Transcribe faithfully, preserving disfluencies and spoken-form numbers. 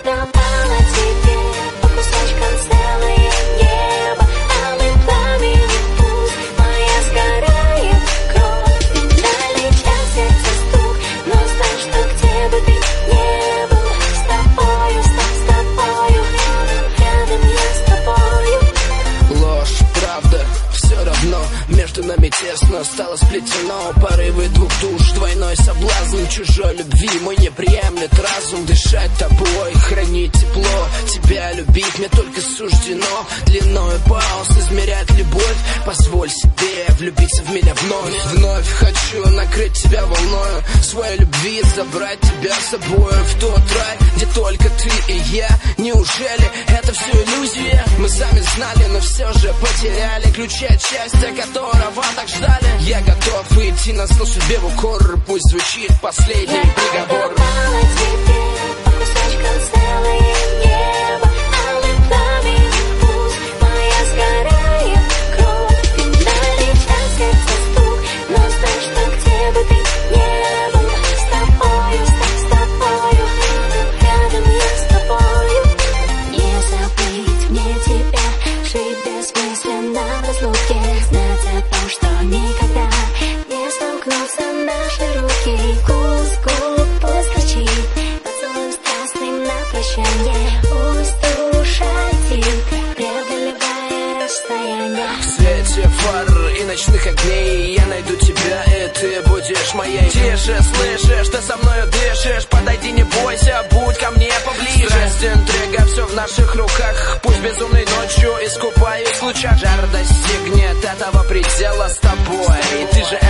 давала тебе по кусочкам целое небо, алый пламенный путь, моя сгорает кровь. Финальный час, сердце стук, но знай, что где бы ты не был, с тобою, с, с тобою, рядом я с тобою. Ложь, правда, все равно между нами тесно стало сплетено. Порывы двух душ, двойной соблазн чужой любви мой не приемлет разум. Дышать тобой, хранить тепло, тебя любить мне только суждено. Длиною пауз измерять любовь, позволь себе влюбиться в меня вновь. Вновь хочу накрыть тебя волною своей любви, забрать тебя с собой в тот рай, где только ты и я. Неужели это все иллюзия? Мы сами знали, но все же потеряли ключи от счастья, которого так ждали. Я готов идти на зло судьбе в укор, пусть звучит последний приговор. Давала тебе по кусочкам целое небо, алый пламенный путь, моя сгорает кровь. Финальный час, сердце стук, но знай, что где бы ты не был, с тобою, с, с тобою, рядом я с тобою. Не забыть мне тебя, жить бессмысленно в разлуке, знать о том, что никогда не столкнутся наши руки. Вкус губ пусть кричит, поцелуем страстным на прощанье, пусть душа летит, преодолевая расстояние. В свете фар и ночных огней я найду тебя, и ты будешь моей. Тише, слышишь, ты со мною дышишь, подойди, не бойся, будь ко мне поближе. Страсть, интрига, все в наших руках, пусть безумной ночью искупаюсь в лучах. Жар достигнет этого предела с тобой, и ты же